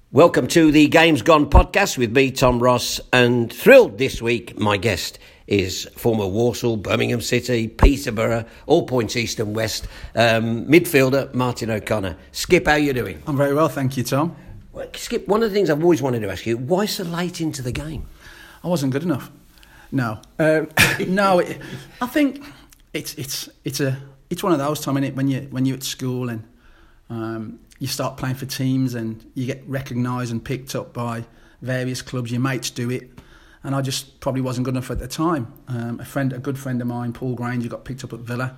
Welcome to the Games Gone podcast with me, Tom Ross, and thrilled this week. My guest is former Walsall, Birmingham City, Peterborough, all points east and west, midfielder Martin O'Connor. Skip, how are you doing? I'm very well, thank you, Tom. Well, Skip, one of the things I've always wanted to ask you, why so late into the game? I wasn't good enough. No, I think it's one of those, Tom, innit, when you're at school and you start playing for teams and you get recognised and picked up by various clubs. Your mates do it, and I just probably wasn't good enough at the time. A good friend of mine, Paul Granger, got picked up at Villa.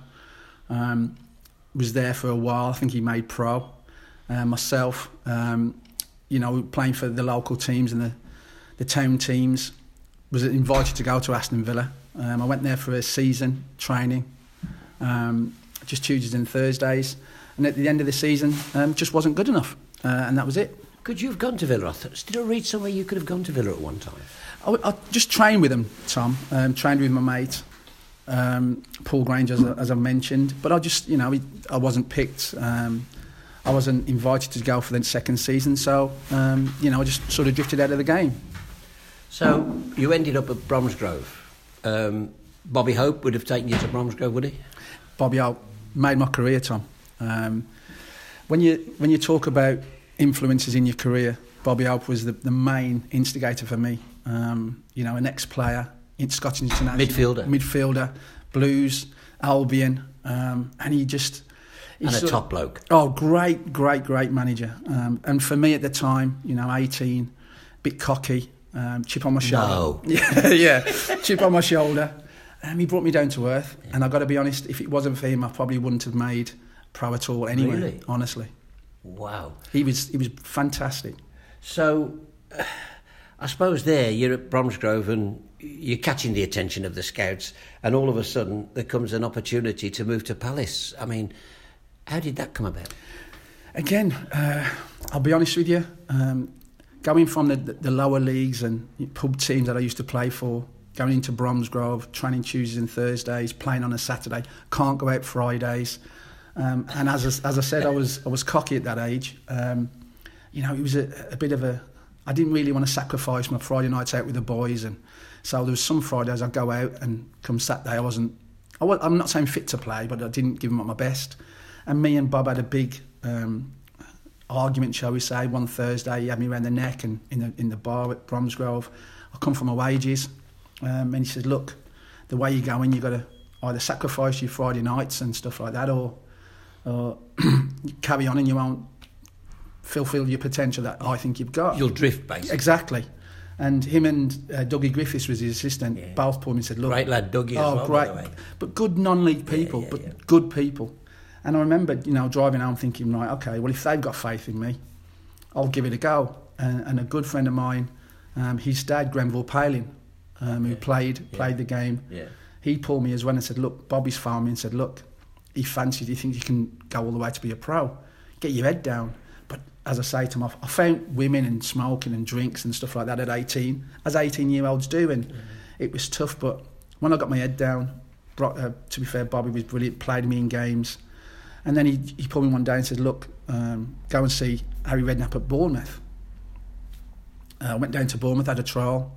Was there for a while. I think he made pro. Myself, playing for the local teams and the town teams, was invited to go to Aston Villa. I went there for a season training, just Tuesdays and Thursdays. And at the end of the season, just wasn't good enough, and that was it. Could you have gone to Villa? Did I read somewhere you could have gone to Villa at one time? I just trained with him, Tom. Trained with my mate, Paul Granger, as I mentioned. But I just, I wasn't picked. I wasn't invited to go for the second season, so I just sort of drifted out of the game. So you ended up at Bromsgrove. Bobby Hope would have taken you to Bromsgrove, would he? Bobby Hope made my career, Tom. When you talk about influences in your career, Bobby Hope was the main instigator for me. An ex-player, in Scottish international midfielder, Blues, Albion, and he just a top bloke. Oh, great manager. And for me at the time, 18, bit cocky, chip on my shoulder. No. yeah, chip on my shoulder. He brought me down to earth, and I've got to be honest, if it wasn't for him, I probably wouldn't have made pro at all anyway. Really? Honestly. Wow. He was fantastic. So, I suppose there you're at Bromsgrove and you're catching the attention of the scouts, and all of a sudden there comes an opportunity to move to Palace. I mean, how did that come about? Again, I'll be honest with you, going from the lower leagues and pub teams that I used to play for, going into Bromsgrove, training Tuesdays and Thursdays, playing on a Saturday, can't go out Fridays. And as I said, I was cocky at that age. It was a bit of a. I didn't really want to sacrifice my Friday nights out with the boys, and so there was some Fridays I'd go out, and come Saturday I'm not saying fit to play, but I didn't give them up my best. And me and Bob had a big argument, shall we say, one Thursday. He had me around the neck and in the bar at Bromsgrove. I come from my wages, and he said, "Look, the way you're going, you've got to either sacrifice your Friday nights and stuff like that, or carry on and you won't fulfil your potential that I think you've got." You'll drift, basically. Exactly. And him and Dougie Griffiths was his assistant, both pulled me and said, "Look..." Great lad, Dougie, as well, great. By the way. But good non-league people, good people. And I remember, driving home thinking, right, okay, well, if they've got faith in me, I'll give it a go. And a good friend of mine, his dad, Grenville Palin, who played the game, he pulled me as well and said, "Look, Bobby's phoned me and said, look, he fancies, he thinks you can go all the way to be a pro. Get your head down." But as I say to him, I found women and smoking and drinks and stuff like that at 18, as 18-year-olds do, and it was tough. But when I got my head down, to be fair, Bobby was brilliant, played me in games. And then he pulled me one day and said, "Look, go and see Harry Redknapp at Bournemouth." I went down to Bournemouth, had a trial,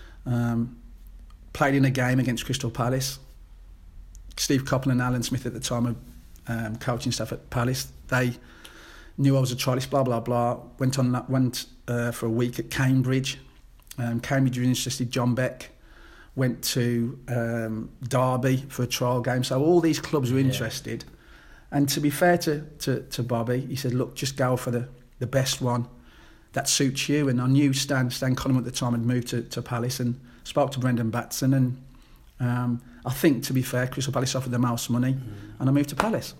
played in a game against Crystal Palace. Steve Coppell and Alan Smith at the time of coaching staff at Palace. They knew I was a trialist, blah, blah, blah. Went for a week at Cambridge. Cambridge were interested, John Beck. Went to Derby for a trial game. So all these clubs were interested. And to be fair to Bobby, he said, "Look, just go for the best one that suits you." And I knew Stan Cunningham at the time had moved to Palace, and spoke to Brendan Batson, and I think, to be fair, Crystal Palace offered the most money, and I moved to Palace.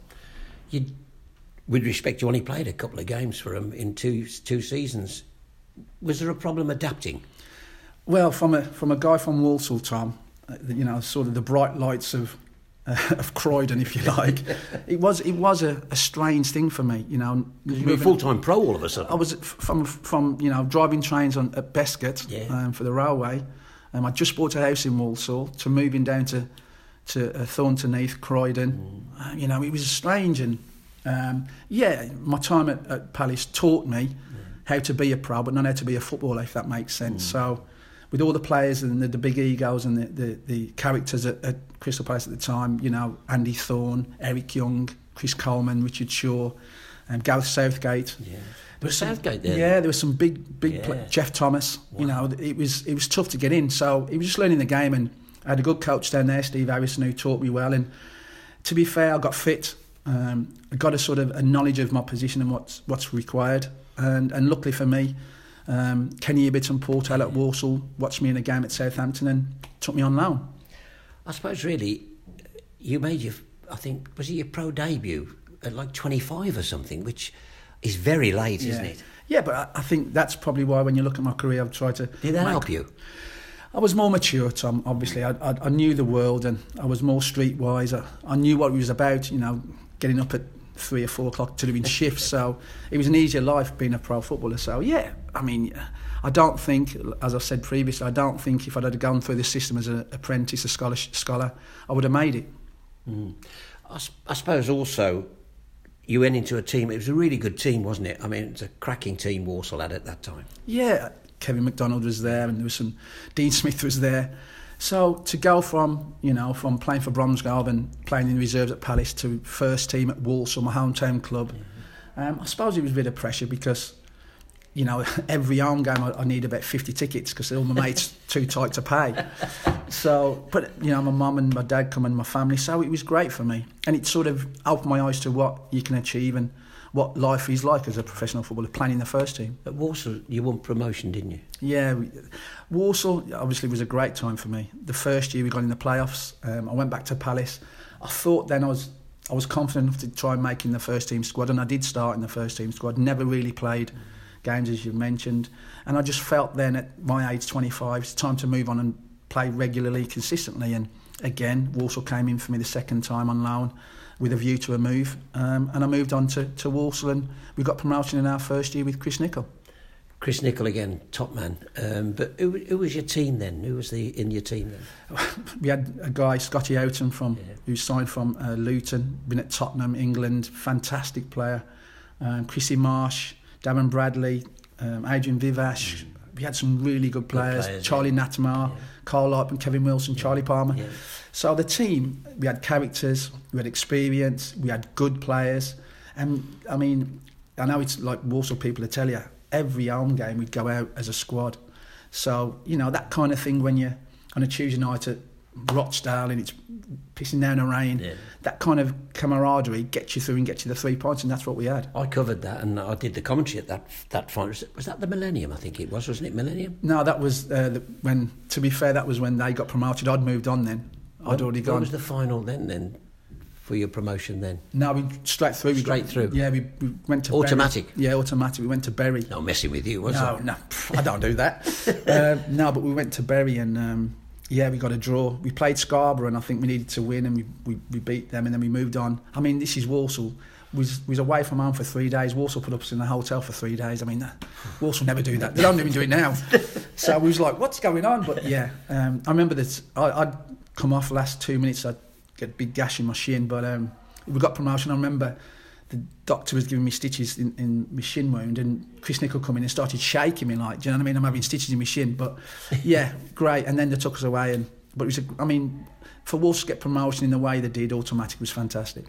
With respect, you only played a couple of games for them in two seasons. Was there a problem adapting? Well, from a guy from Walsall, Tom, sort of the bright lights of Croydon, if you like, it was a strange thing for me. You were a full-time pro all of a sudden. I was from driving trains at Bescot for the railway. I just bought a house in Walsall to moving down to Thornton Heath, Croydon. It was strange, and my time at Palace taught me how to be a pro, but not how to be a footballer, if that makes sense. So with all the players and the big egos and the characters at Crystal Palace at the time, you know, Andy Thorne, Eric Young, Chris Coleman, Richard Shaw, and Gareth Southgate. Yeah. There was Southgate there. Yeah, there was some big Jeff Thomas. Wow. You know, it was tough to get in. So it was just learning the game, and I had a good coach down there, Steve Harrison, who taught me well. And to be fair, I got fit. I got a sort of a knowledge of my position and what's required. And luckily for me, Kenny Ibbott and Paul Taylor at Walsall watched me in a game at Southampton and took me on loan. I suppose really, you made your, I think, was it your pro debut at like 25 or something, which is very late, isn't it? Yeah, but I think that's probably why when you look at my career, I've tried to... Did that help you? I was more mature, Tom, obviously. I knew the world and I was more streetwise. I knew what it was about, you know, getting up at 3 or 4 o'clock to doing shifts. So it was an easier life being a pro footballer. So, yeah, I mean, I don't think, as I said previously, I don't think if I'd had gone through the system as an apprentice, a scholar, I would have made it. Mm. I suppose also... You went into a team, it was a really good team, wasn't it? I mean, it was a cracking team Walsall had at that time. Yeah, Kevin McDonald was there and there was some... Dean Smith was there. So to go from playing for Bromsgrove and playing in the reserves at Palace to first team at Walsall, my hometown club, I suppose it was a bit of pressure because, you know, every home game I need about 50 tickets because all my mates too tight to pay. So, but, you know, my mum and my dad come and my family, so it was great for me. And it sort of opened my eyes to what you can achieve and what life is like as a professional footballer, playing in the first team. At Walsall, you won promotion, didn't you? Yeah, Walsall obviously was a great time for me. The first year we got in the playoffs, I went back to Palace. I thought then I was confident enough to try and make in the first team squad, and I did start in the first team squad, never really played games as you've mentioned, and I just felt then at my age 25 it's time to move on and play regularly, consistently. And again, Walsall came in for me the second time on loan with a view to a move, and I moved on to Walsall, and we got promotion in our first year with Chris Nicholl. Chris Nicholl again, top man. But who was your team then? Who was in your team then? We had a guy, Scotty Houghton, who signed from Luton, been at Tottenham, England, fantastic player. Chrissy Marsh, Darren Bradley, Adrian Vivash. We had some really good players. Charlie Natmar, Carl Lipe and Kevin Wilson, Charlie Palmer. Yeah. So the team, we had characters, we had experience, we had good players. And I mean, I know it's like Walsall people to tell you, every home game we'd go out as a squad. So, you know, that kind of thing when you're on a Tuesday night at Rochdale and it's pissing down the rain, that kind of camaraderie gets you through and gets you the 3 points, and that's what we had. I covered that and I did the commentary at that final. Was that the Millennium? I think it was, wasn't it? Millennium? No, that was when, to be fair, that was when they got promoted. I'd moved on then. I'd already gone. What was the final then for your promotion then? No, we straight through. Through? Yeah, we went to automatic? Bury. Yeah, automatic. We went to Bury. Not messing with you, was it? No, I don't do that. No, but we went to Bury and... yeah, we got a draw. We played Scarborough and I think we needed to win and we beat them and then we moved on. I mean, this is Walsall. We was away from home for 3 days. Walsall put us in a hotel for 3 days. I mean, Walsall never do that. They don't even do it now. So we was like, what's going on? But yeah, I remember this. I'd come off last 2 minutes. I'd get a big gash in my shin. But we got promotion. I remember the doctor was giving me stitches in my shin wound and Chris Nicholl come in and started shaking me like, do you know what I mean? I'm having stitches in my shin. But yeah, great. And then they took us away. But it was, for Wolves to get promotion in the way they did, automatic was fantastic.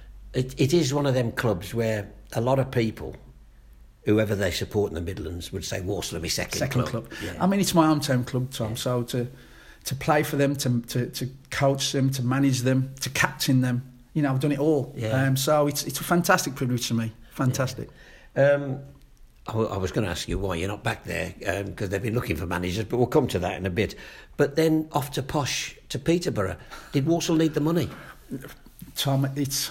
It is one of them clubs where a lot of people, whoever they support in the Midlands, would say Walsall are my second club. Yeah. I mean, it's my hometown club, Tom. Yeah. So to play for them, to coach them, to manage them, to captain them, you know, I've done it all. Yeah. So it's a fantastic privilege for me. Fantastic. Yeah. I was going to ask you why you're not back there, because they've been looking for managers, but we'll come to that in a bit. But then off to Posh, to Peterborough. Did Walsall need the money? Tom, it's...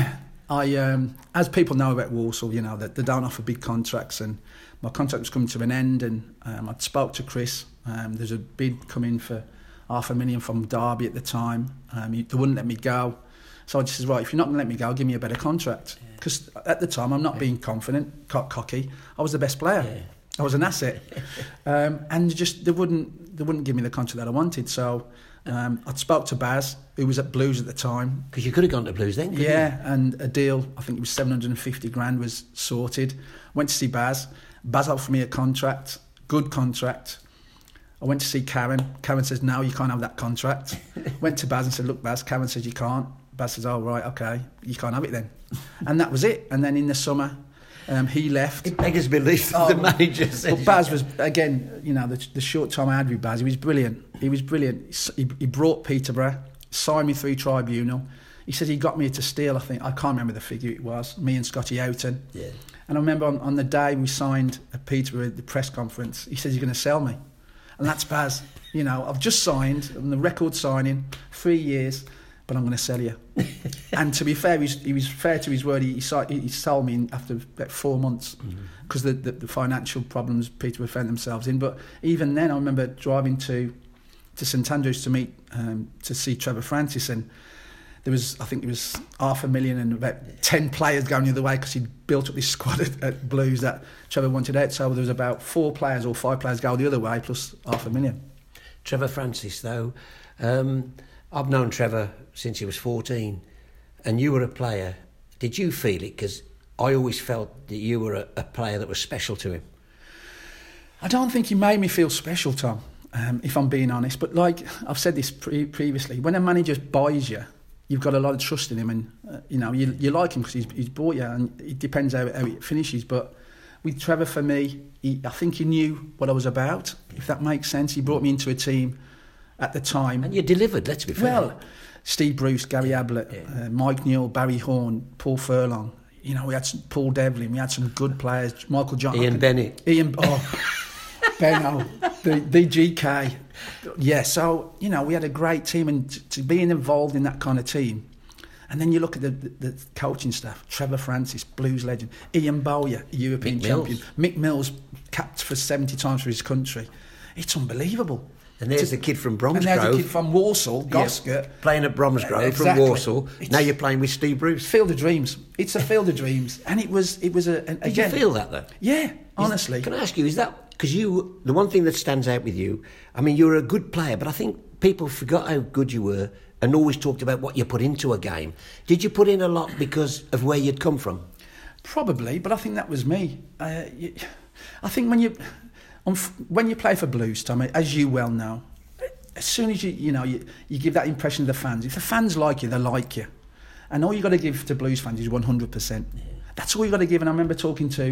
as people know about Walsall, you know, that they don't offer big contracts, and my contract was coming to an end, and I spoke to Chris. There's a bid coming for $500,000 from Derby at the time. They wouldn't let me go. So I just said, right, if you're not going to let me go, give me a better contract. Because at the time, I'm not being confident, cocky. I was the best player. Yeah. I was an asset. And just they wouldn't give me the contract that I wanted. So I spoke to Baz, who was at Blues at the time. Because you could have gone to Blues then, couldn't you? And a deal, I think it was $750,000 was sorted. Went to see Baz. Baz offered me a contract, good contract. I went to see Karen. Karen says, no, you can't have that contract. Went to Baz and said, look, Baz. Karen says, you can't. Baz says, oh, right, okay, you can't have it then. And that was it. And then in the summer, he left. It beggars belief that the manager said... But Baz was, again, you know, the short time I had with Baz, he was brilliant. He was brilliant. He brought Peterborough, signed me through tribunal. He said he got me to steal, I think, I can't remember the figure it was, me and Scotty Houghton. Yeah. And I remember on the day we signed at Peterborough at the press conference, he says, you're going to sell me. And that's Baz. You know, I've just signed, I'm the record signing, 3 years, but I'm going to sell you. And to be fair, he was fair to his word. He sold me after about 4 months because the financial problems Peterborough found themselves in. But even then, I remember driving to St Andrews to meet, to see Trevor Francis, and there was, I think it was $500,000 and about 10 players going the other way because he'd built up this squad at Blues that Trevor wanted out. So there was about 4 players or 5 players go the other way plus $500,000. Trevor Francis, though, I've known Trevor since he was 14, and you were a player. Did you feel it? Because I always felt that you were a player that was special to him. I don't think he made me feel special, Tom, if I'm being honest. But like I've said this previously, when a manager buys you, you've got a lot of trust in him, and you know you like him because he's bought you, and it depends how it finishes. But with Trevor, for me, I think he knew what I was about, if that makes sense. He brought me into a team at the time, and you delivered. Let's be fair. Well, Steve Bruce, Gary Ablett, Mike Newell, Barry Horn, Paul Furlong. You know, we had Paul Devlin. We had some good players. Michael Johnson, Ian Bennett, Benno, the GK. Yeah, so, you know, we had a great team, and to being involved in that kind of team. And then you look at the coaching staff, Trevor Francis, Blues legend, Ian Bowyer, European champion, Mick Mills, capped for 70 times for his country. It's unbelievable. And there's the kid from Bromsgrove. And there's the kid from Walsall, Goscott. Yeah, playing at Bromsgrove from Walsall. Now you're playing with Steve Bruce. Field of dreams. It's a field of dreams. And it was again... Did you feel that, though? Yeah, honestly. Can I ask you, is that... Because the one thing that stands out with you, I mean, you were a good player, but I think people forgot how good you were and always talked about what you put into a game. Did you put in a lot because of where you'd come from? Probably, but I think that was me. I think when you play for Blues, Tommy, as you well know, as soon as you give that impression to the fans, if the fans like you, they like you. And all you got to give to Blues fans is 100%. Yeah. That's all you got to give. And I remember talking to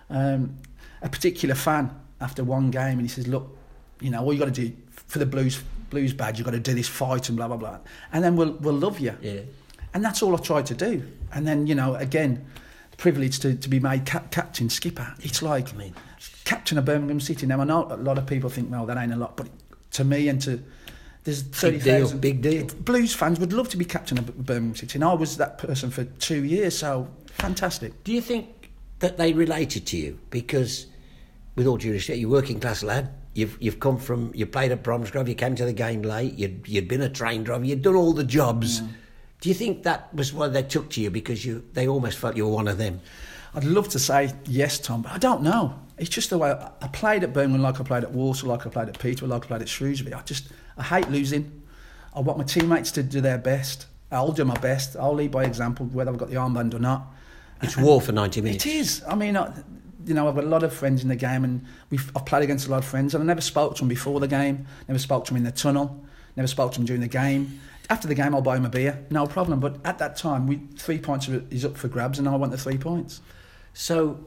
a particular fan after one game, and he says, look, you know, all you got to do for the Blues badge, you've got to do this fight and blah, blah, blah. And then we'll love you. Yeah. And that's all I tried to do. And then, you know, again, the privilege to be made captain, skipper. It's like, captain of Birmingham City. Now, I know a lot of people think, well, that ain't a lot, but to me and to... There's 30,000... Big deal. Blues fans would love to be captain of Birmingham City, and I was that person for 2 years, so fantastic. Do you think that they related to you? Because, with all due respect, you're a working class lad. You've come from... You played at Bromsgrove, you came to the game late, you'd been a train driver, you'd done all the jobs. Yeah. Do you think that was why they took to you, because they almost felt you were one of them? I'd love to say yes, Tom, but I don't know. It's just the way I played at Birmingham, like I played at Walsall, like I played at Peterborough, like I played at Shrewsbury. I hate losing. I want my teammates to do their best. I'll do my best. I'll lead by example, whether I've got the armband or not. It's war for 90 minutes. It is. I mean, I've got a lot of friends in the game, and I've played against a lot of friends, and I never spoke to them before the game, never spoke to them in the tunnel, never spoke to them during the game. After the game, I'll buy them a beer, no problem. But at that time, 3 points is up for grabs, and I want the 3 points. So,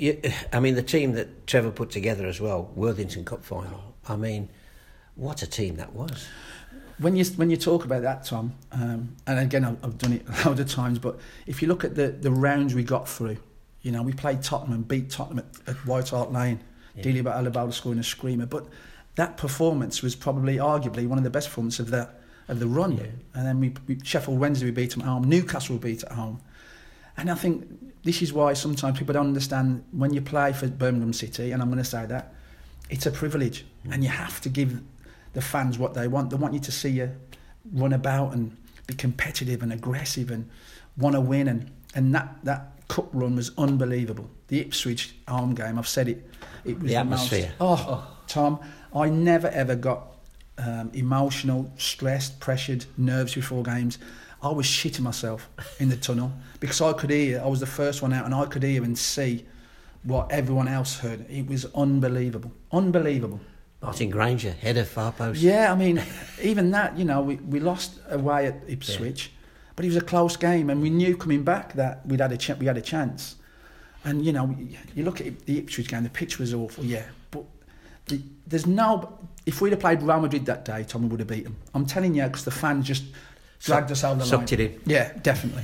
the team that Trevor put together as well, Worthington Cup final. I mean, what a team that was. When you talk about that, Tom, and again, I've done it a lot of times, but if you look at the rounds we got through, you know, we played Tottenham and beat Tottenham at White Hart Lane, Delia Alabama scoring a screamer, but that performance was probably, arguably, one of the best performances of the run. Yeah. And then we Sheffield Wednesday, we beat them at home, Newcastle we beat at home. And I think this is why sometimes people don't understand when you play for Birmingham City, and I'm going to say that, it's a privilege, and you have to give the fans what they want. They want you to see you run about and be competitive and aggressive and want to win, and that cup run was unbelievable. The Ipswich home game, I've said it was the atmosphere. Tom, I never ever got emotional, stressed, pressured, nerves before games. I was shitting myself in the tunnel because I could hear. I was the first one out, and I could hear and see what everyone else heard. It was unbelievable. Unbelievable. Martin Granger, header, far post. Yeah, I mean, even that, you know, we lost away at Ipswich, but it was a close game, and we knew coming back that we had a chance. And, you know, you look at the Ipswich game, the pitch was awful, yeah, but there's no... If we'd have played Real Madrid that day, Tom, we would have beat them. I'm telling you, because the fans just dragged us out of the line. Sucked it in. Yeah, definitely.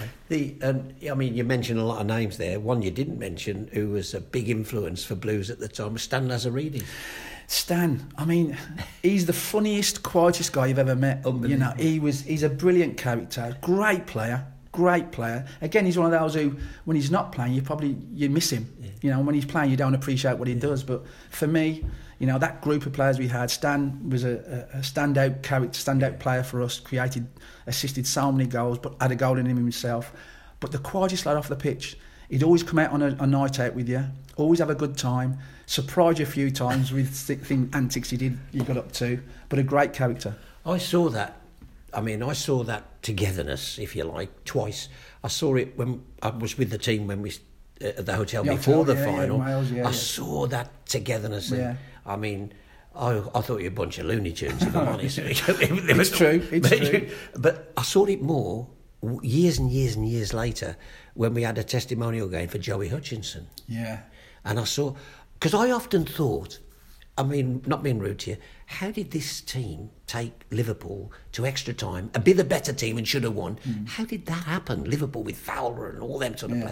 I mean, you mentioned a lot of names there. One you didn't mention, who was a big influence for Blues at the time, was Stan Lazaridis. Stan, I mean, he's the funniest, quietest guy you've ever met. You know, he's a brilliant character, great player. Again, he's one of those who, when he's not playing, you miss him. Yeah. You know, when he's playing, you don't appreciate what he does. But for me, you know, that group of players we had, Stan was a standout character, standout player for us. Assisted so many goals, but had a goal in him himself. But the quietest lad off the pitch. He'd always come out on a night out with you, always have a good time, surprise you a few times with antics you got up to, but a great character. I saw that togetherness, if you like, twice. I saw it when I was with the team when we at the hotel before the final. I saw that togetherness. And, I mean, I thought you were a bunch of Looney Tunes, if I'm honest. It's true. But I saw it more years and years and years later when we had a testimonial game for Joey Hutchinson. Yeah. And I saw... Because I often thought, I mean, not being rude to you, how did this team take Liverpool to extra time and be the better team and should have won? How did that happen? Liverpool with Fowler and all them sort of players.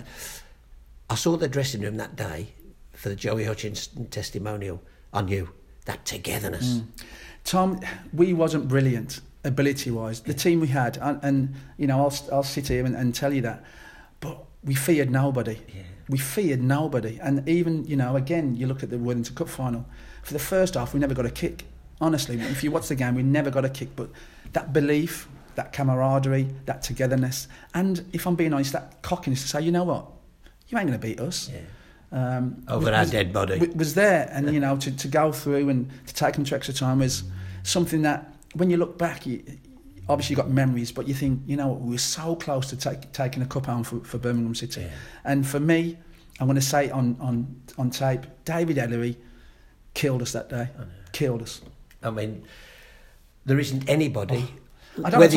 I saw the dressing room that day for the Joey Hutchinson testimonial. I knew that togetherness. Tom, we wasn't brilliant ability-wise. The team we had, and you know, I'll sit here and tell you that, but we feared nobody. Yeah. We feared nobody. And even, you know, again, you look at the Worthington Cup final. For the first half, we never got a kick. Honestly, if you watch the game, we never got a kick. But that belief, that camaraderie, that togetherness, and if I'm being honest, that cockiness to say, you know what, you ain't going to beat us. Yeah. Over our dead body. Was there. And, you know, to go through and to take them to extra time was something that, when you look back, obviously you've got memories, but you think, you know, we were so close to taking a cup home for Birmingham City. Yeah. And for me, I'm going to say it on tape, David Ellery killed us that day. Killed us. I mean, there isn't anybody... I don't want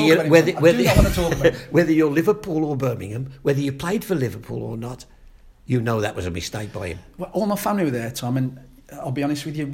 to talk about it. Whether you're Liverpool or Birmingham, whether you played for Liverpool or not, you know that was a mistake by him. Well, all my family were there, Tom, and I'll be honest with you,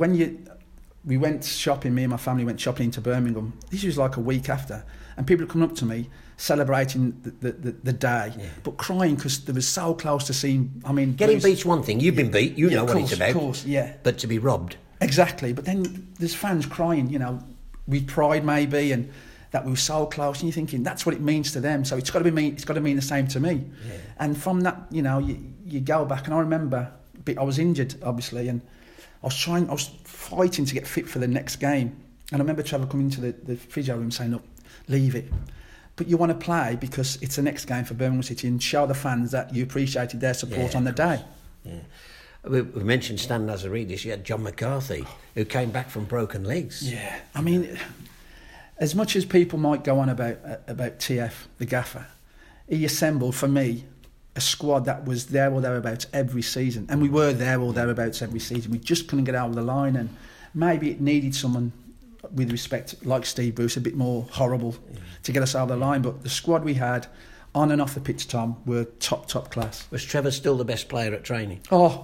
we went shopping, me and my family went shopping into Birmingham. This was like a week after, and people were coming up to me celebrating the day, but crying because they were so close to seeing. I mean, getting beat's one thing. You've been beat, you know what it's about. Of course, yeah. But to be robbed, exactly. But then there's fans crying, you know, with pride maybe, and that we were so close, and you're thinking that's what it means to them. So it's got to mean the same to me. Yeah. And from that, you know, you go back, and I remember I was injured, obviously, and I was fighting to get fit for the next game. And I remember Trevor coming into the physio room saying, look, leave it. But you want to play because it's the next game for Birmingham City and show the fans that you appreciated their support on the day. Yeah. We mentioned Stan Lazaridis. You had John McCarthy, who came back from broken legs. Yeah. I mean, as much as people might go on about TF, the gaffer, he assembled, for me, a squad that was there or thereabouts every season. And we were there or thereabouts every season. We just couldn't get out of the line, and maybe it needed someone, with respect, like Steve Bruce, a bit more horrible to get us out of the line. But the squad we had, on and off the pitch, Tom, were top class. Was Trevor still the best player at training? Oh,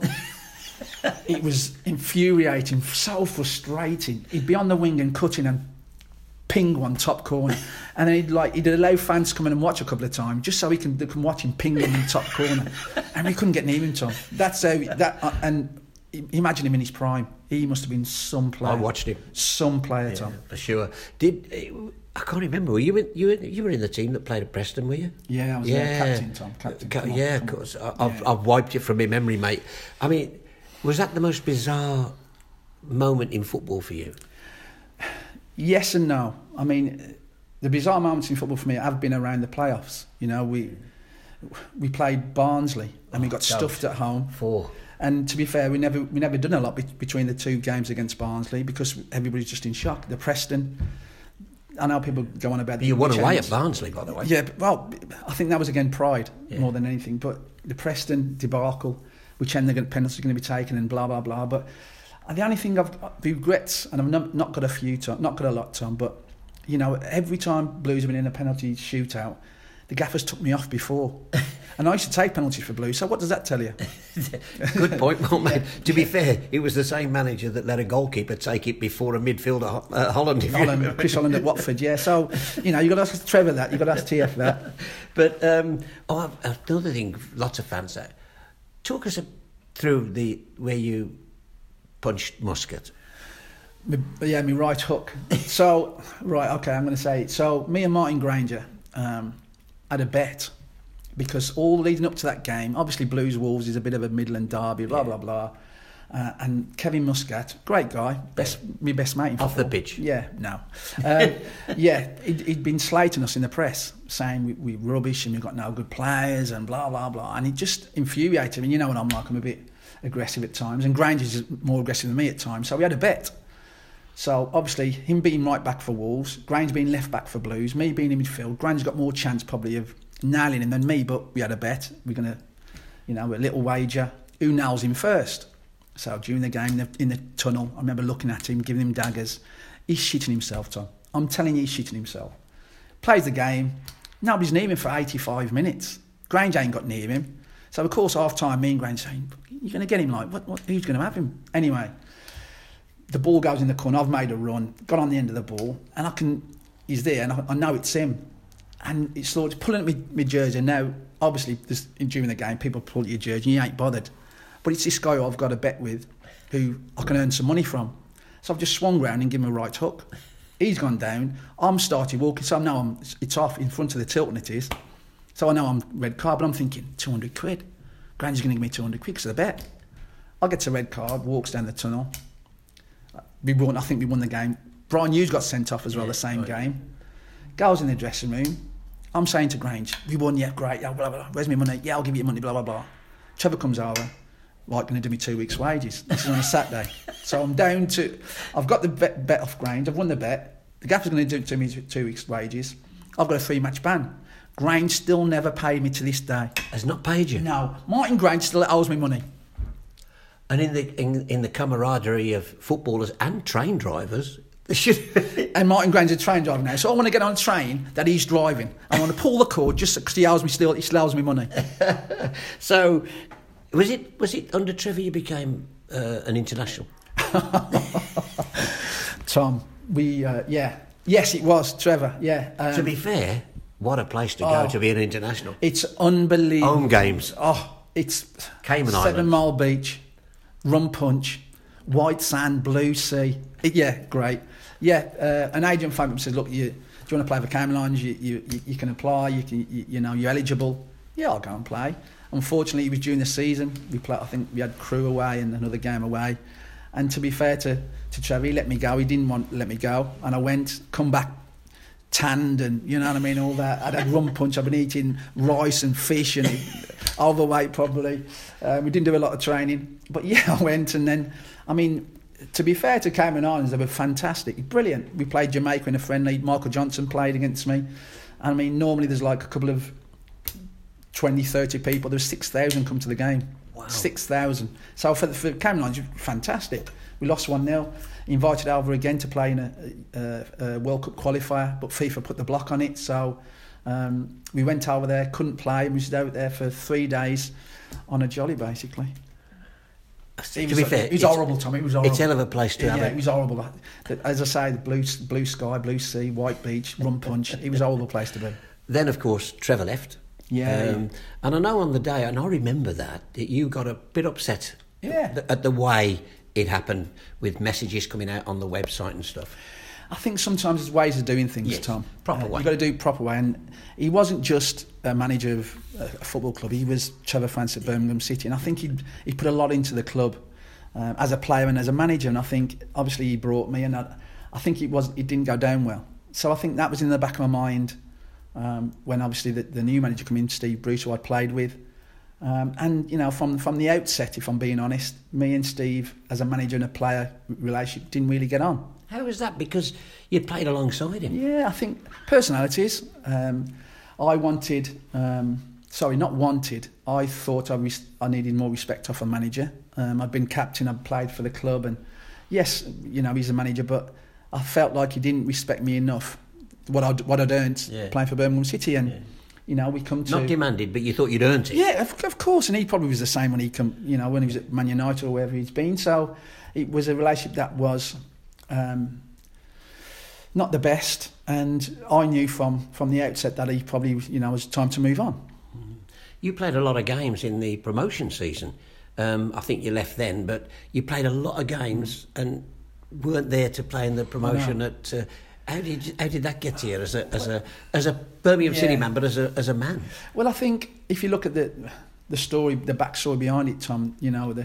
it was infuriating, so frustrating. He'd be on the wing and cutting and ping one top corner, and then he'd allow fans to come in and watch a couple of times just so they can watch him ping them in top corner, and we couldn't get near him, Tom. That's how and imagine him in his prime. He must have been some player. I watched him. Some player, Tom, for sure. I can't remember. You were in the team that played at Preston, were you? Yeah, I was captain, Tom. Captain. Of course. I've wiped it from my memory, mate. I mean, was that the most bizarre moment in football for you? Yes and no. I mean, the bizarre moments in football for me have been around the playoffs. You know, we played Barnsley and we got stuffed at home. 4. And to be fair, we never done a lot between the two games against Barnsley because everybody's just in shock. The Preston, I know people go on about. You won away at Barnsley, by the way. Yeah, well, I think that was again pride more than anything. But the Preston debacle, which end the penalties are going to be taken and blah, blah, blah. But the only thing I've regrets, and I've not got a few, not got a lot, Tom, but, you know, every time Blues have been in a penalty shootout, the gaffers took me off before. And I used to take penalties for Blues, so what does that tell you? Good point, well made. To be fair, it was the same manager that let a goalkeeper take it before a midfielder, Holland. Chris Holland at Watford, yeah. So, you know, you've got to ask Trevor that, you've got to ask TF that. But another thing, lots of fans say, talk us through where you punched Muscat. My right hook. So, right, okay, I'm going to say it. So, me and Martin Granger had a bet, because all leading up to that game, obviously Blues Wolves is a bit of a Midland derby, blah, blah, blah. And Kevin Muscat, great guy, my best mate in football. Off the pitch? Yeah, no. He'd been slating us in the press, saying we're rubbish and we've got no good players and blah, blah, blah. And it just infuriated me. You know what I'm like, I'm a bit aggressive at times. And Granger's more aggressive than me at times. So we had a bet. So obviously, him being right back for Wolves, Grange being left back for Blues, me being in midfield, Grange's got more chance probably of nailing him than me, but we had a bet. We're going to, you know, a little wager. Who nails him first? So during the game, in the tunnel, I remember looking at him, giving him daggers. He's shitting himself, Tom. I'm telling you, he's shitting himself. Plays the game. Nobody's near him for 85 minutes. Grange ain't got near him. So, of course, half-time, me and Grange saying, you're going to get him, like, who's going to have him? Anyway, the ball goes in the corner. I've made a run, got on the end of the ball, and he's there, and I know it's him. And it's sort of pulling at my jersey. Now, obviously, during the game, people pull at your jersey and you ain't bothered. But it's this guy who I've got a bet with who I can earn some money from. So I've just swung round and given him a right hook. He's gone down. I'm started walking, so I know it's off in front of the tilt, and it is. So I know I'm red card, but I'm thinking, 200 quid. Granger's going to give me 200 quid because of the bet. I get a red card, walks down the tunnel. I think we won the game. Brian Hughes got sent off as well, the same game. Goes in the dressing room. I'm saying to Grange, we won, yeah, great, yeah, blah, blah, where's my money? Yeah, I'll give you money, blah, blah, blah. Trevor comes over, like, going to do me 2 weeks' wages. This is on a Saturday. So I'm down to, I've got the bet off Grange, I've won the bet. The gaffer's going to do me 2 weeks' wages. I've got a 3-match ban. Grange still never paid me to this day. Has not paid you? No. Martin Grange still owes me money. And in the camaraderie of footballers and train drivers, and Martin Grange's a train driver now, so I want to get on a train that he's driving. I want to pull the cord just because he still owes me money. So, was it under Trevor you became an international? Tom, yes, it was Trevor. Yeah. To be fair, what a place to go to be an international. It's unbelievable. Home games. It's Cayman 7 Islands. Mile Beach, rum punch, white sand, blue sea. Great. An agent phoned me and said, look, do you want to play for Cayman Islands? You can apply. You're eligible. Yeah, I'll go and play. Unfortunately, it was during the season. I think we had Crewe away and another game away. And to be fair to Trevor, he let me go. He didn't want to let me go. And I went, come back tanned and, you know what I mean, all that. I'd had rum punch. I've been eating rice and fish and overweight probably. We didn't do a lot of training. But yeah, I went, and then, I mean, to be fair to Cayman Islands, they were fantastic, brilliant. We played Jamaica in a friendly. Michael Johnson played against me. I mean, normally there's like a couple of 20, 30 people. There was 6,000 come to the game. Wow. 6,000. So for Cayman Islands, fantastic. We lost 1-0. Invited over again to play in a World Cup qualifier, but FIFA put the block on it. So we went over there, couldn't play. We was out there for 3 days on a jolly, basically. To be fair, it was horrible, Tommy. It was horrible. It's a hell of a place to have it. It was horrible. As I say, the blue sky, blue sea, white beach, rum punch. It was a horrible place to be. Then, of course, Trevor left. Yeah. And I know on the day, and I remember that you got a bit upset at the way it happened, with messages coming out on the website and stuff. I think sometimes there's ways of doing things, Tom. Proper way. You've got to do it proper way. And he wasn't just a manager of a football club. He was Trevor France at Birmingham City. And I think he put a lot into the club as a player and as a manager. And I think, obviously, he brought me. And I think it didn't go down well. So I think that was in the back of my mind when, obviously, the new manager came in, Steve Bruce, who I played with. And, you know, from the outset, if I'm being honest, me and Steve, as a manager and a player relationship, didn't really get on. How was that? Because you'd played alongside him. Yeah, I think personalities. I wanted sorry, not wanted. I thought I needed more respect off a manager. I'd been captain, I'd played for the club, and yes, he's a manager, but I felt like he didn't respect me enough. What I'd earned playing for Birmingham City, and we come to not demanded, but you thought you'd earned it. Yeah, of course, and he probably was the same when he when he was at Man United or wherever he's been. So it was a relationship that was not the best, and I knew from the outset that he probably was time to move on. You played a lot of games in the promotion season. I think you left then, but you played a lot of games and weren't there to play in the promotion. How did that get to you as a Birmingham City man, but as a man? Well, I think if you look at the story, the backstory behind it, Tom,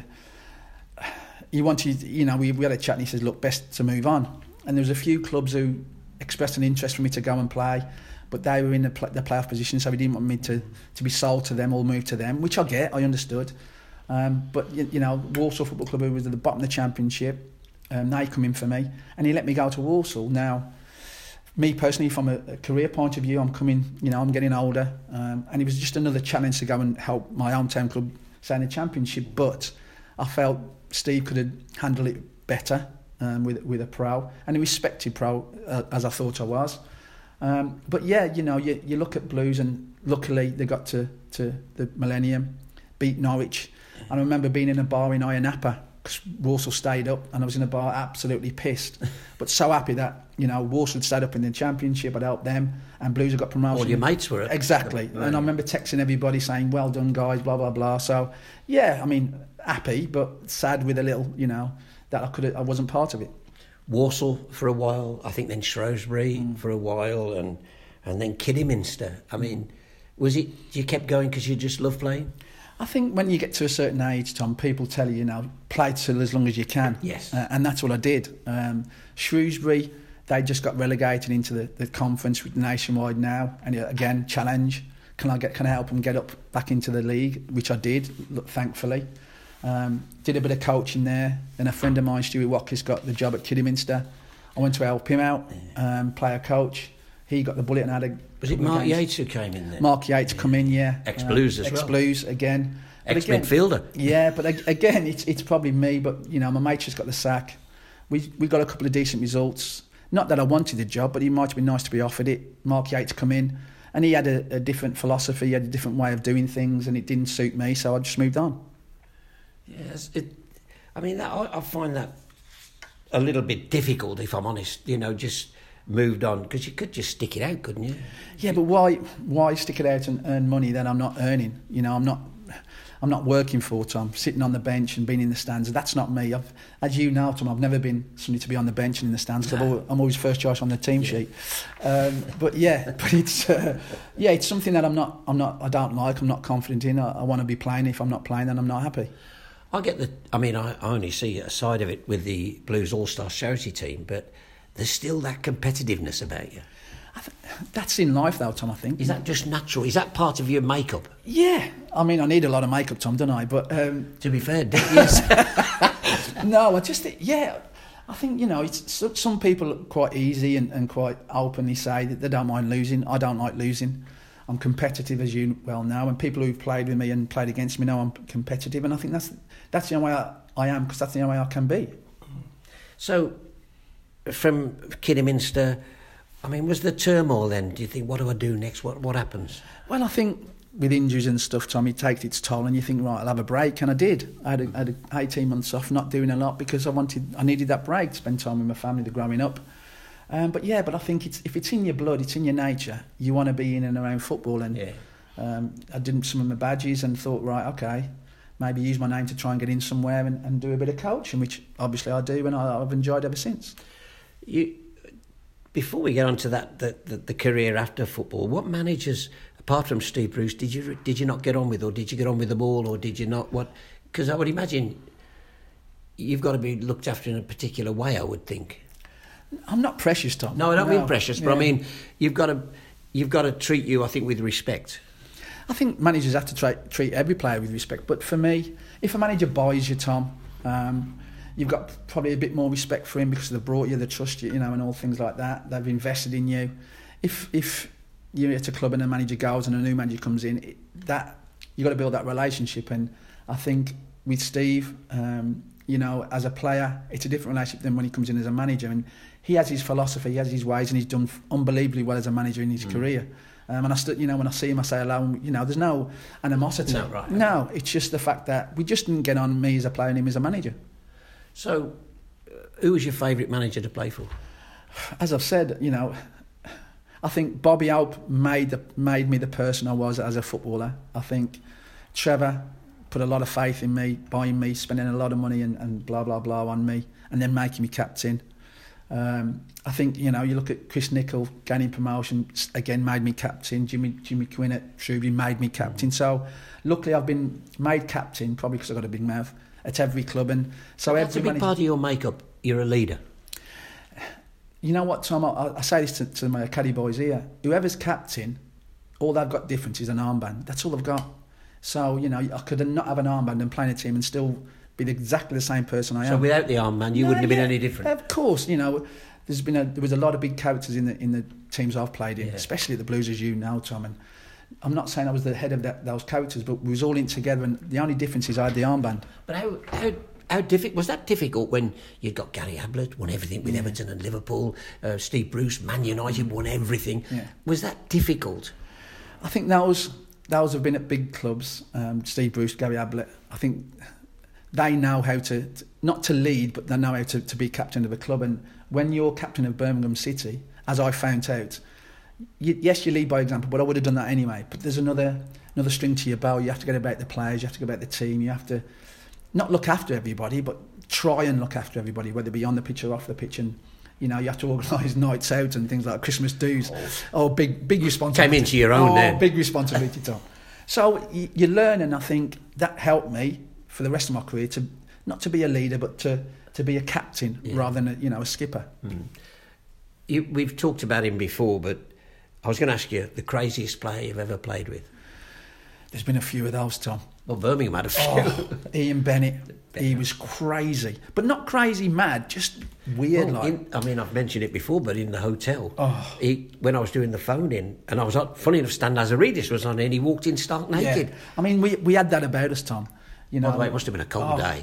he wanted, we had a chat and he says, look, best to move on. And there was a few clubs who expressed an interest for me to go and play, but they were in the playoff position, so he didn't want me to be sold to them or move to them, which I understood. But Walsall Football Club, who was at the bottom of the Championship, they come in for me, and he let me go to Walsall. Now, me personally, from a career point of view, I'm coming, I'm getting older, and it was just another challenge to go and help my hometown club stay in the Championship. But I felt Steve could have handled it better with a pro, and he respected pro as I thought I was. But yeah, you look at Blues, and luckily they got to the Millennium, beat Norwich. And I remember being in a bar in Iron Napa, because Walsall stayed up, and I was in a bar absolutely pissed, but so happy that Walsall had stayed up in the Championship. I'd helped them, and Blues had got promotion. All your mates were exactly, and I remember texting everybody saying, "Well done, guys," blah blah blah. So yeah, happy, but sad with a little, that I wasn't part of it. Walsall for a while, I think, then Shrewsbury for a while, and then Kidderminster. Was it you kept going because you just love playing? I think when you get to a certain age, Tom, people tell you, play till as long as you can. Yes. And that's what I did. Shrewsbury, they just got relegated into the conference with Nationwide now, and again, challenge. Can I help them get up back into the league? Which I did, thankfully. Did a bit of coaching there. Then a friend of mine, Stuart Watkins, got the job at Kidderminster. I went to help him out, player coach. He got the bullet and had a... Was it Mark Yates who came in there? Mark Yates come in, yeah. Ex-Blues as well. Ex-Blues, again. Ex-midfielder. Yeah, but again, it's probably me, but, my mate just got the sack. We got a couple of decent results. Not that I wanted the job, but it might have been nice to be offered it. Mark Yates come in, and he had a different philosophy, he had a different way of doing things, and it didn't suit me, so I just moved on. Yes, I find that a little bit difficult, if I'm honest, just moved on, because you could just stick it out, couldn't you? Yeah, but why stick it out and earn money that I'm not earning? I'm not working for, Tom, sitting on the bench and being in the stands. That's not me. As you know, Tom, I've never been somebody to be on the bench and in the stands, because I'm always first choice on the team sheet. But it's something that I don't like, I'm not confident in. I want to be playing. If I'm not playing, then I'm not happy. I only see a side of it with the Blues All-Stars charity team, but there's still that competitiveness about you. That's in life, though, Tom, I think. Is that just natural? Is that part of your makeup? Yeah. I need a lot of makeup, Tom, don't I? But to be fair, yes. No, I think, it's some people are quite easy and quite openly say that they don't mind losing. I don't like losing. I'm competitive, as you well know, and people who've played with me and played against me know I'm competitive, and I think that's the only way I am, because that's the only way I can be. So, from Kidderminster, was the turmoil then? Do you think, what do I do next? What happens? Well, I think with injuries and stuff, Tom, it takes its toll, and you think, right, I'll have a break, and I did. I had 18 months off, not doing a lot, because I needed that break to spend time with my family, to growing up. But I think if it's in your blood, it's in your nature. You want to be in and around football, and I did some of my badges and thought, right, okay, maybe use my name to try and get in somewhere and do a bit of coaching, which obviously I do, and I've enjoyed ever since. Before we get on to that, the career after football, what managers, apart from Steve Bruce, did you not get on with, or did you get on with them all, or did you not? What? Because I would imagine you've got to be looked after in a particular way, I would think. I'm not precious, Tom. No, I don't mean precious, but you've got to treat you, I think, with respect. I think managers have to treat every player with respect. But for me, if a manager buys you, Tom, you've got probably a bit more respect for him, because they brought you, they trust you, and all things like that. They've invested in you. If you're at a club and a manager goes and a new manager comes in, that you got to build that relationship. And I think with Steve, you know, as a player, it's a different relationship than when he comes in as a manager. And he has his philosophy, he has his ways, and he's done unbelievably well as a manager in his career. And I still, you know, when I see him, I say hello. And, you know, there's no animosity. No, right. No, it's just the fact that we just didn't get on, me as a player and him as a manager. So, who was your favourite manager to play for? As I've said, you know, I think Bobby Hope made me the person I was as a footballer. I think Trevor put a lot of faith in me, buying me, spending a lot of money and blah, blah, blah on me, and then making me captain. I think, you know, you look at Chris Nicholl gaining promotion, again made me captain. Jimmy Quinn at Shrewsbury made me captain. So luckily I've been made captain, probably because I've got a big mouth, at every club. And so that's a big part of your makeup. You're a leader. You know what, Tom? I say this to my caddy boys here. Whoever's captain, all they've got different is an armband. That's all they've got. So, you know, I could not have an armband and play in a team and still be exactly the same person I am. So without the armband, you wouldn't have been any different? Of course, you know, there was a lot of big characters in the teams I've played in, especially at the Blues, as you know, Tom. And I'm not saying I was the head of those characters, but we was all in together, and the only difference is I had the armband. But how difficult was that? Difficult when you'd got Gary Ablett, won everything with Everton and Liverpool, Steve Bruce, Man United, won everything. Yeah. Was that difficult? I think those have been at big clubs. Steve Bruce, Gary Ablett. I think they know how to not to lead, but they know how to be captain of a club. And when you're captain of Birmingham City, as I found out, yes, you lead by example, but I would have done that anyway. But there's another string to your bow. You have to go about the players, you have to go about the team, you have to not look after everybody, but try and look after everybody, whether it be on the pitch or off the pitch. And you know, you have to organise nights out and things like Christmas dues. Big responsibility. Came into your own then. Big responsibility, Tom. So you learn, and I think that helped me for the rest of my career to not to be a leader, but to be a captain rather than a skipper. We've talked about him before, but I was going to ask you the craziest player you've ever played with. There's been a few of those, Tom. Well, Birmingham had a few. Ian Bennett. He was crazy, but not crazy mad, just weird. I've mentioned it before, but in the hotel, when I was doing the phone in, and I was funny enough, Stan Lazaridis was on, and he walked in stark naked. Yeah. I mean, we had that about us, Tom. You know, by the way, it must have been a cold day.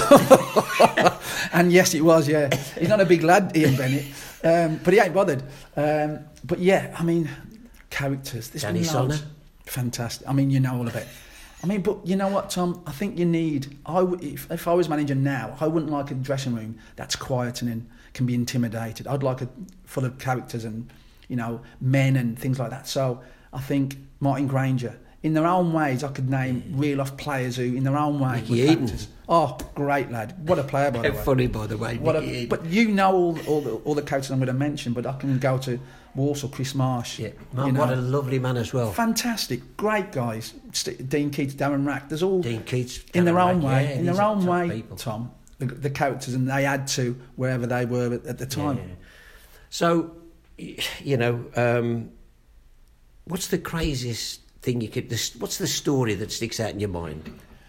And yes, it was. Yeah, he's not a big lad, Ian Bennett, but he ain't bothered. But yeah, I mean, characters. Danny Sonner, fantastic. I mean, you know all about it. I mean, but you know what, Tom? I think you need... If I was manager now, I wouldn't like a dressing room that's quiet and can be intimidated. I'd like it full of characters and, you know, men and things like that. So I think Martin Granger, in their own ways, I could name real-off players who, in their own way... Nicky Eden. Oh, great lad. What a player, by the way. Funny, by the way, Nicky Eden. But you know all the characters I'm going to mention, but I can go to Walsall, Chris Marsh. Yeah, man, what a lovely man as well. Fantastic, great guys. Dean Keats, Darren Rack. There's all Dean Keats, in their own way. Yeah, in their own way, people. Tom. The characters, and they add to wherever they were at the time. Yeah. So, you know, what's the craziest thing you could? What's the story that sticks out in your mind?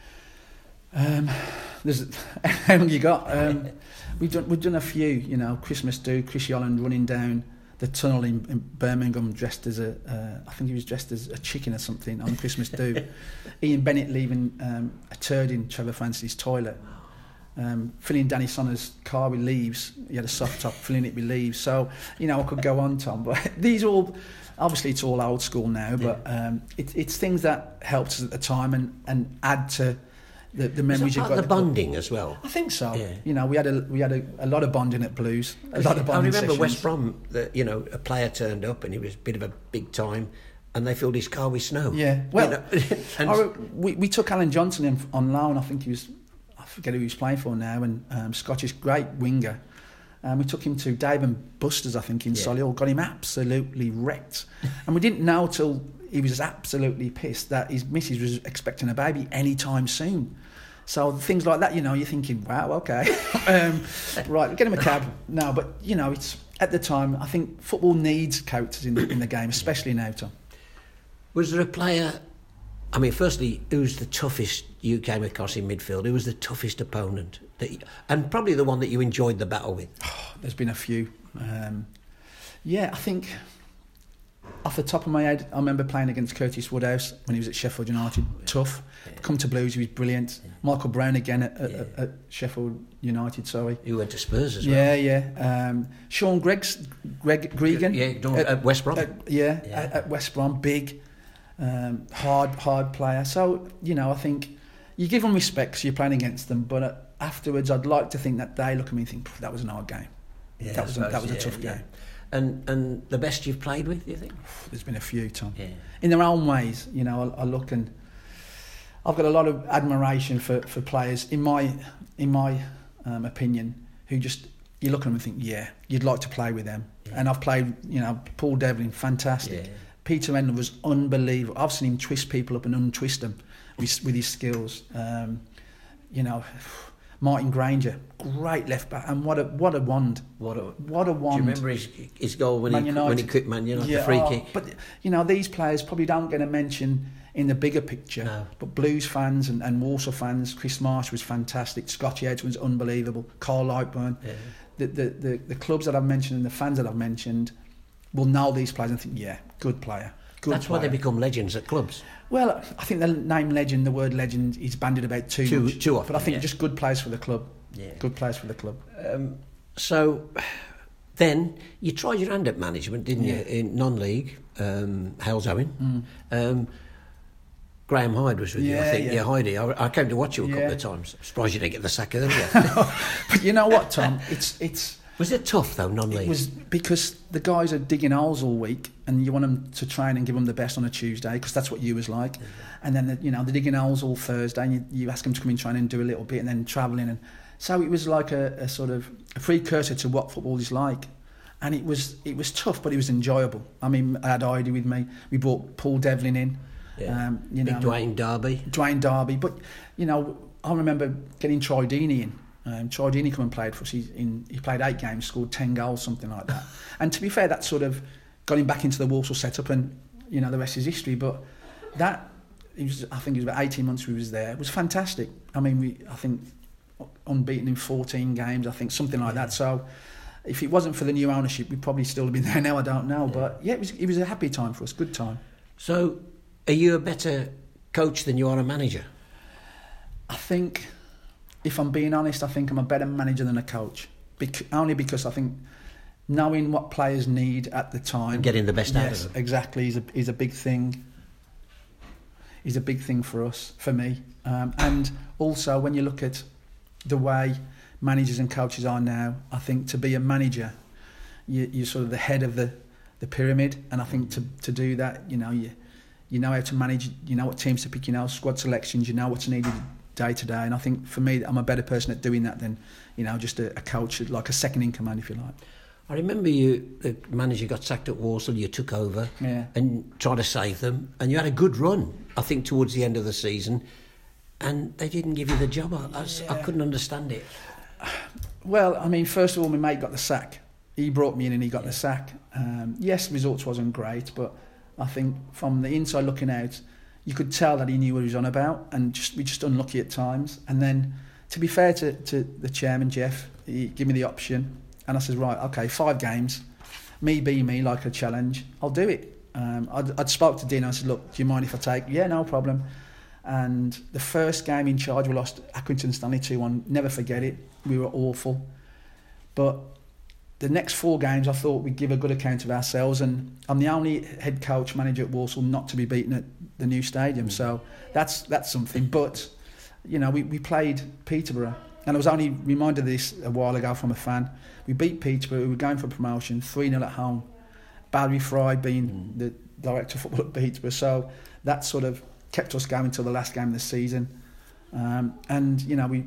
There's how long you got? We've done a few. You know, Christmas do. Chris Yolland running down the tunnel in Birmingham dressed as I think he was dressed as a chicken or something on Christmas do. Ian Bennett leaving a turd in Trevor Francis' toilet. Filling Danny Sonner's car with leaves. He had a soft top, filling it with leaves. So, you know, I could go on, Tom. But these all, obviously it's all old school now, but it's things that helped us at the time and add to the memories you've got. The bonding as well. I think so. Yeah. You know, we had a lot of bonding at Blues. A lot of bonding. I remember sessions. West Brom. A player turned up and he was a bit of a big time, and they filled his car with snow. Yeah. Well, we took Alan Johnson on loan. I think he was. I forget who he was playing for now, and Scottish great winger. We took him to Dave and Buster's, I think, in Solihull. Got him absolutely wrecked, and we didn't know till he was absolutely pissed that his missus was expecting a baby anytime soon. So things like that, you know, you're thinking, wow, okay, right, get him a cab. No, but you know, it's at the time. I think football needs characters in the game, especially now, Tom. Was there a player? I mean, firstly, who's the toughest you came across in midfield? Who was the toughest opponent? And probably the one that you enjoyed the battle with? There's been a few. I think Off the top of my head, I remember playing against Curtis Woodhouse when he was at Sheffield United. Tough. Come to Blues, he was brilliant. Michael Brown again at Sheffield United, sorry. He went to Spurs as well. Yeah. Sean Gregan. At West Brom. At West Brom, big, hard player. So, I think you give them respect because you're playing against them, but afterwards I'd like to think that they look at me and think, that was an hard game. Yeah, that was a tough game. And the best you've played with, do you think? There's been a few, Tom. Yeah. In their own ways, I look and I've got a lot of admiration for players, in my opinion, who just, you look at them and think, you'd like to play with them. Yeah. And I've played, Paul Devlin, fantastic. Yeah. Peter Endler was unbelievable. I've seen him twist people up and untwist them with his skills. Martin Granger, great left back, and what a wand! What a wand! Do you remember his goal when he quit Man United, the free kick? But these players probably don't get a mention in the bigger picture. No. But Blues fans and Walsall fans, Chris Marsh was fantastic. Scotty Edwards was unbelievable. Carl Lightburn. Yeah. The clubs that I've mentioned and the fans that I've mentioned will know these players and think, good player. That's why they become legends at clubs. Well, I think the name legend, the word legend, is bandied about too much. Too often. But I think just good players for the club. Yeah. Good players for the club. So then you tried your hand at management, didn't you, in non-league, Hales Owen. Graham Hyde was with you, I think. Yeah, Heidi. I came to watch you a couple of times. I'm surprised you didn't get the sack of them. But you know what, Tom? It's Was it tough, though, non-league? It was because the guys are digging holes all week and you want them to train and give them the best on a Tuesday because that's what you was like. Mm-hmm. And then, they're digging holes all Thursday and you ask them to come in, train and do a little bit and then travelling. And so it was like a sort of a precursor to what football is like. And it was tough, but it was enjoyable. I mean, I had Heidi with me. We brought Paul Devlin in. Yeah. Big Dwayne Darby. But, I remember getting Troy Deeney in. Troy Deeney come and played for us. He played 8 games, scored 10 goals, something like that. And to be fair, that sort of got him back into the Walsall setup, and the rest is history. But I think it was about 18 months we was there. It was fantastic. I mean, I think unbeaten in 14 games. I think something like that. So if it wasn't for the new ownership, we'd probably still have been there now. I don't know, but it was a happy time for us, good time. So, are you a better coach than you are a manager? I think, if I'm being honest, I think I'm a better manager than a coach. Only because I think knowing what players need at the time, and getting the best out of them. Exactly, is a big thing. Is a big thing for me, and also when you look at the way managers and coaches are now, I think to be a manager, you're sort of the head of the pyramid, and I think to do that, you know how to manage, you know what teams to pick, squad selections, you know what's needed day to day, and I think for me, I'm a better person at doing that than just a coach, like a second in command, if you like. I remember the manager got sacked at Walsall, you took over and tried to save them, and you had a good run, I think, towards the end of the season, and they didn't give you the job. I couldn't understand it. Well, I mean, first of all, my mate got the sack. He brought me in and he got the sack. Yes, results wasn't great, but I think from the inside looking out, you could tell that he knew what he was on about, and we're just unlucky at times. And then, to be fair to the chairman, Jeff, he gave me the option, and I said, right, okay, 5 games, me be me, like a challenge, I'll do it. I'd spoke to Dino, I said, look, do you mind if I take? Yeah, no problem. And the first game in charge, we lost Accrington Stanley 2-1, never forget it, we were awful. But the next 4 games, I thought we'd give a good account of ourselves, and I'm the only head coach manager at Walsall not to be beaten at the new stadium, so that's something. But we played Peterborough, and I was only reminded of this a while ago from a fan. We beat Peterborough, we were going for promotion, 3-0 at home. Barry Fry being the director of football at Peterborough, so that sort of kept us going till the last game of the season. And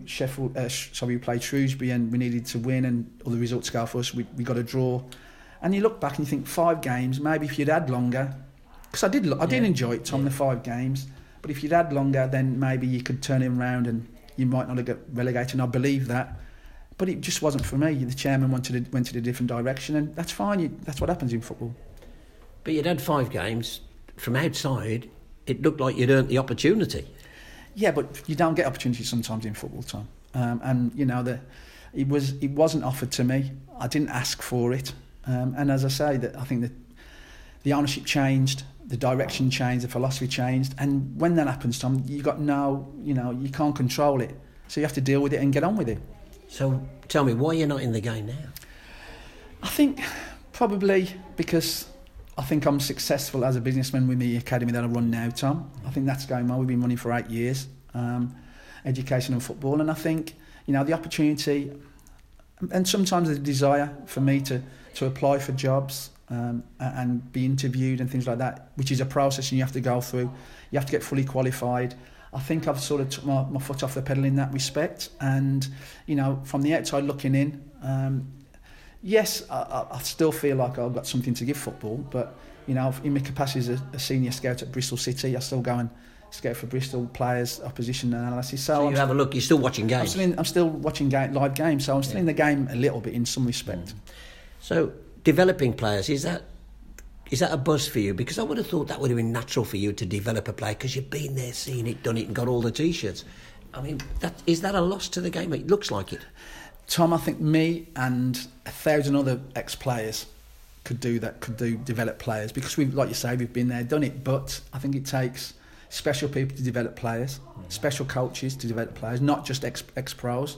we played Shrewsbury and we needed to win, and all the results go for us. We got a draw, and you look back and you think 5 games. Maybe if you'd had longer, because I did enjoy it, Tom, the 5 games. But if you'd had longer, then maybe you could turn it around and you might not have got relegated. And I believe that, but it just wasn't for me. The chairman went in a different direction, and that's fine. That's what happens in football. But you'd had 5 games. From outside, it looked like you'd earned the opportunity. Yeah, but you don't get opportunities sometimes in football, Tom. And it wasn't offered to me. I didn't ask for it. And as I say, that I think that the ownership changed, the direction changed, the philosophy changed, and when that happens, Tom, you can't control it, so you have to deal with it and get on with it. So tell me, why you're not in the game now? I think probably because I think I'm successful as a businessman with the academy that I run now, Tom. I think that's going well. We've been running for 8 years, education and football, and I think the opportunity and sometimes the desire for me to apply for jobs and be interviewed and things like that, which is a process and you have to go through. You have to get fully qualified. I think I've sort of took my foot off the pedal in that respect, and from the outside looking in, yes, I still feel like I've got something to give football, but in my capacity as a senior scout at Bristol City, I still go and scout for Bristol players, opposition analysis. So you have a look. You're still watching games. I'm still watching live games, so I'm still in the game a little bit in some respect. So developing players, is that a buzz for you? Because I would have thought that would have been natural for you to develop a player because you've been there, seen it, done it, and got all the T-shirts. I mean, is that a loss to the game? It looks like it. Tom, I think me and 1,000 other ex-players could do that, could develop players, because like you say, we've been there, done it, but I think it takes special people to develop players, special coaches to develop players, not just ex-pros.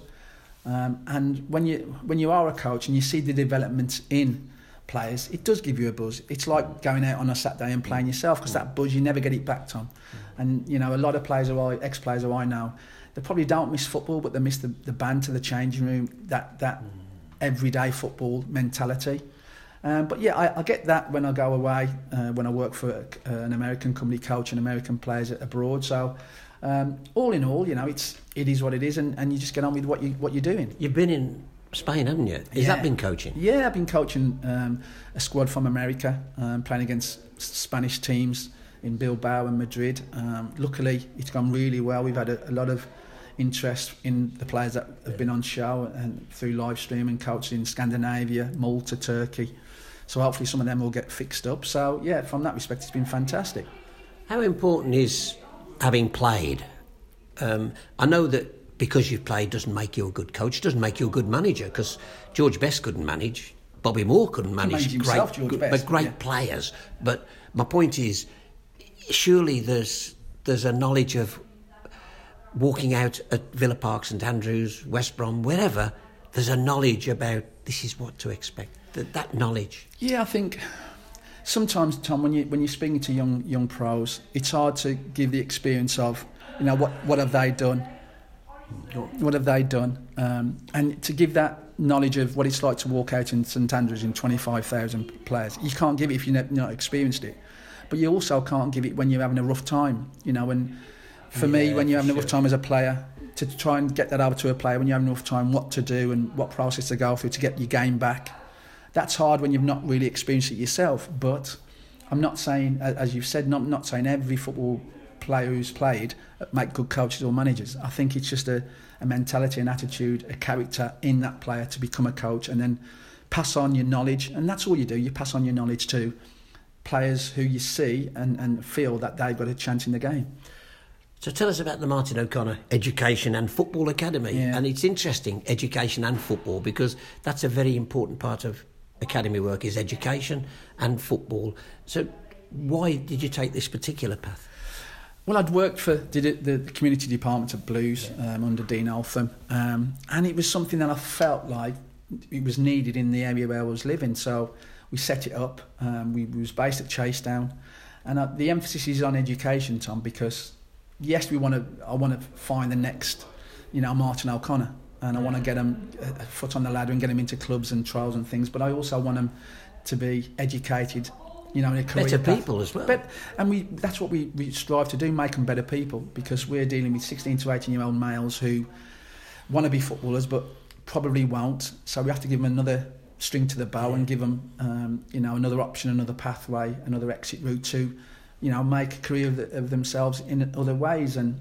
And when you are a coach and you see the development in players, it does give you a buzz. It's like going out on a Saturday and playing yourself, because that buzz, you never get it back, Tom. And a lot of players ex-players who I know, they probably don't miss football, but they miss the banter, the changing room, that everyday football mentality. But yeah, I get that when I go away, when I work for an American company, coaching American players abroad. So all in all, it is what it is, and you just get on with what you're doing. You've been in Spain, haven't you? Has that been coaching? Yeah, I've been coaching a squad from America, playing against Spanish teams in Bilbao and Madrid. Luckily, it's gone really well. We've had a lot of interest in the players that have been on show and through live stream and coaching in Scandinavia, Malta, Turkey. So hopefully some of them will get fixed up. So yeah, from that respect, it's been fantastic. How important is having played? I know that because you've played doesn't make you a good coach, doesn't make you a good manager, because George Best couldn't manage, Bobby Moore couldn't manage great players. But my point is, surely there's a knowledge of walking out at Villa Park, St Andrews, West Brom, wherever, there's a knowledge about this is what to expect. That knowledge. Yeah, I think sometimes, Tom, when you're speaking to young pros, it's hard to give the experience of what have they done, what have they done, and to give that knowledge of what it's like to walk out in St Andrews in 25,000 players. You can't give it if you've not experienced it, but you also can't give it when you're having a rough time. When you're having a rough time as a player, to try and get that over to a player when you're having a rough time, what to do and what process to go through to get your game back. That's hard when you've not really experienced it yourself. But I'm not saying, as you've said, not saying every football player who's played make good coaches or managers. I think it's just a mentality, an attitude, a character in that player to become a coach, and then pass on your knowledge. And that's all you do. You pass on your knowledge to players who you see and feel that they've got a chance in the game. So tell us about the Martin O'Connor Education and Football Academy. Yeah. And it's interesting, education and football, because that's a very important part of academy work, is education and football. So why did you take this particular path? Well, I'd worked for the community department of Blues under Dean Altham, and it was something that I felt like it was needed in the area where I was living. So we set it up. We was based at Chasetown, and the emphasis is on education, Tom, because yes, I want to find the next, Martin O'Connor, and I want to get them a foot on the ladder and get them into clubs and trials and things. But I also want them to be educated, in a career better path. People as well. That's what we strive to do, make them better people, because we're dealing with 16 to 18-year-old males who want to be footballers but probably won't. So we have to give them another string to the bow and give them, another option, another pathway, another exit route to, make a career of themselves in other ways. And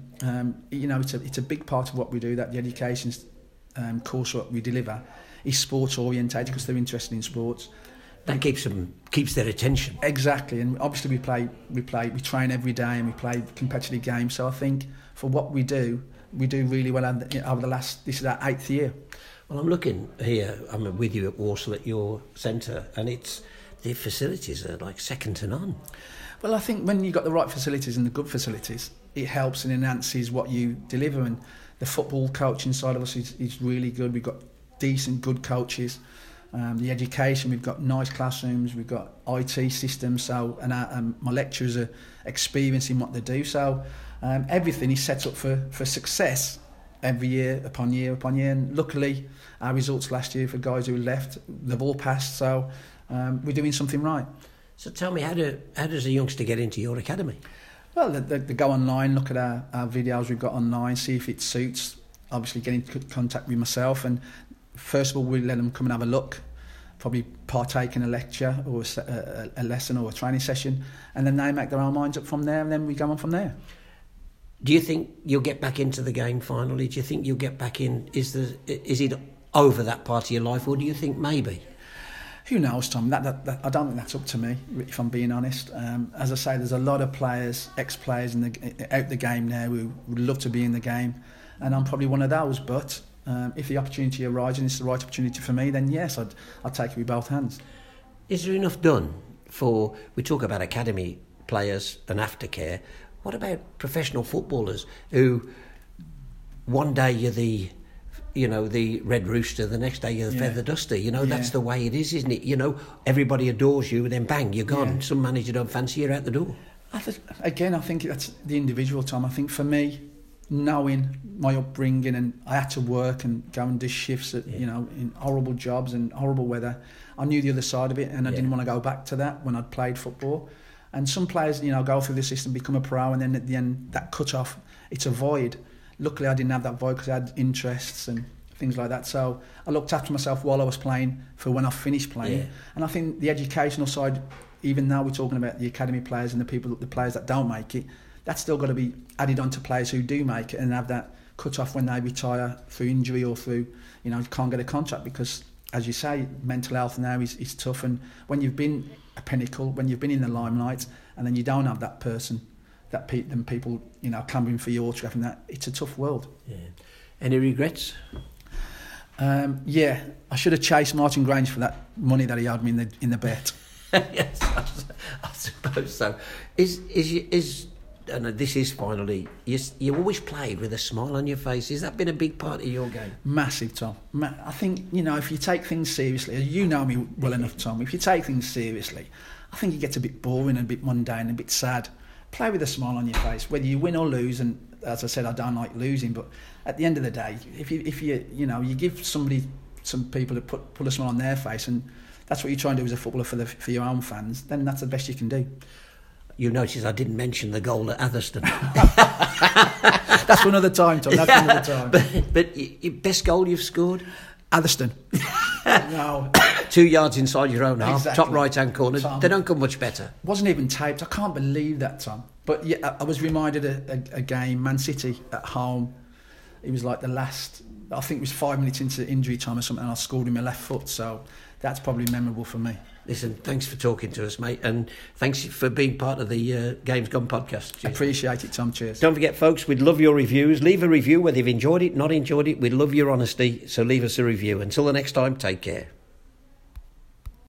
it's a big part of what we do, that the education course what we deliver is sports orientated, because they're interested in sports. That keeps their attention. Exactly, and obviously we train every day and we play competitive games. So I think for what we do really well over this is our 8th year. Well, I'm looking here, I'm with you at Walsall at your centre, and the facilities are like second to none. Well, I think when you've got the right facilities and the good facilities, it helps and enhances what you deliver. And the football coaching side of us is really good. We've got decent, good coaches. The education, we've got nice classrooms, we've got IT systems, and my lecturers are experiencing what they do. So everything is set up for success every year upon year upon year. And luckily, our results last year for guys who left, they've all passed. So we're doing something right. So tell me, how does a youngster get into your academy? Well, they go online, look at our videos we've got online, see if it suits. Obviously, get in contact with myself, and first of all, we let them come and have a look, probably partake in a lecture or a lesson or a training session, and then they make their own minds up from there, and then we go on from there. Do you think you'll get back into the game finally? Do you think you'll get back in? Is it over that part of your life, or do you think maybe? Who knows, Tom? That I don't think that's up to me, if I'm being honest. As I say, there's a lot of players, ex-players out the game now who would love to be in the game, and I'm probably one of those. But if the opportunity arises and it's the right opportunity for me, then yes, I'd take it with both hands. Is there enough done for? We talk about academy players and aftercare. What about professional footballers who one day you're the Red Rooster, the next day you're the Feather Duster. That's the way it is, isn't it? Everybody adores you, and then bang, you're gone. Yeah. Some manager don't fancy you, out the door. I think that's the individual, Tom. I think for me, knowing my upbringing, and I had to work and go and do shifts at, in horrible jobs and horrible weather, I knew the other side of it, and I didn't want to go back to that when I'd played football. And some players, go through the system, become a pro, and then at the end, that cut off, it's a void. Luckily, I didn't have that void because I had interests and things like that. So I looked after myself while I was playing for when I finished playing. Yeah. And I think the educational side, even now we're talking about the academy players and the players that don't make it, that's still got to be added on to players who do make it and have that cut off when they retire through injury or through, can't get a contract because, as you say, mental health now is tough. And when you've been a pinnacle, when you've been in the limelight, and then you don't have that person, them people, clambering for your autograph, and that, it's a tough world. Yeah. Any regrets? I should have chased Martin Grange for that money that he owed me in the bet. Yes, I suppose so. And this is finally, you always played with a smile on your face. Has that been a big part of your game? Massive, Tom. I think, if you take things seriously, you know me well enough, Tom, if you take things seriously, I think it gets a bit boring and a bit mundane and a bit sad. Play with a smile on your face, whether you win or lose. And as I said, I don't like losing, but at the end of the day, if you give some people to put a smile on their face, and that's what you try and do as a footballer for your own fans, then that's the best you can do. You notice I didn't mention the goal at Atherstone. That's for another time, Tom. That's for another time. But your best goal you've scored? Atherstone. No. 2 yards inside your own half, exactly. Top right-hand corner. Tom, they don't come much better. Wasn't even taped. I can't believe that, Tom. But yeah, I was reminded a game, Man City at home. It was like the last, I think it was 5 minutes into injury time or something, and I scored with my left foot. So that's probably memorable for me. Listen, thanks for talking to us, mate, and thanks for being part of the Games Gone podcast. Cheers. Appreciate it, Tom. Cheers. Don't forget, folks, we'd love your reviews. Leave a review whether you've enjoyed it, not enjoyed it. We'd love your honesty, so leave us a review. Until the next time, take care.